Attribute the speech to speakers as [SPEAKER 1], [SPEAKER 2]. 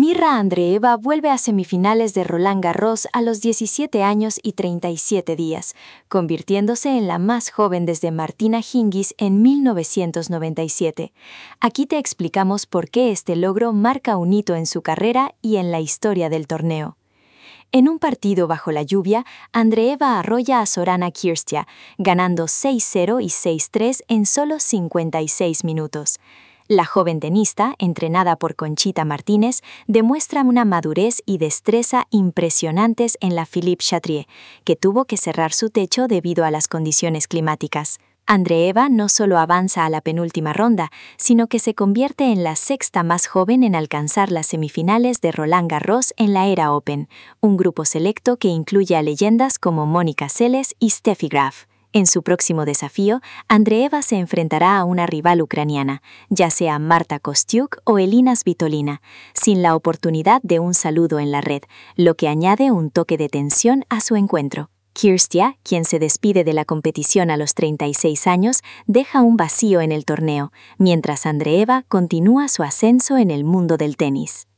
[SPEAKER 1] Mirra Andreeva vuelve a semifinales de Roland Garros a los 17 años y 37 días, convirtiéndose en la más joven desde Martina Hingis en 1997. Aquí te explicamos por qué este logro marca un hito en su carrera y en la historia del torneo. En un partido bajo la lluvia, Andreeva arrolla a Zorana Kirstia, ganando 6-0 y 6-3 en solo 56 minutos. La joven tenista, entrenada por Conchita Martínez, demuestra una madurez y destreza impresionantes en la Philippe Chatrier, que tuvo que cerrar su techo debido a las condiciones climáticas. Andreeva no solo avanza a la penúltima ronda, sino que se convierte en la sexta más joven en alcanzar las semifinales de Roland Garros en la era Open, un grupo selecto que incluye a leyendas como Mónica Seles y Steffi Graf. En su próximo desafío, Andreeva se enfrentará a una rival ucraniana, ya sea Marta Kostyuk o Elina Svitolina, sin la oportunidad de un saludo en la red, lo que añade un toque de tensión a su encuentro. Kirstia, quien se despide de la competición a los 36 años, deja un vacío en el torneo, mientras Andreeva continúa su ascenso en el mundo del tenis.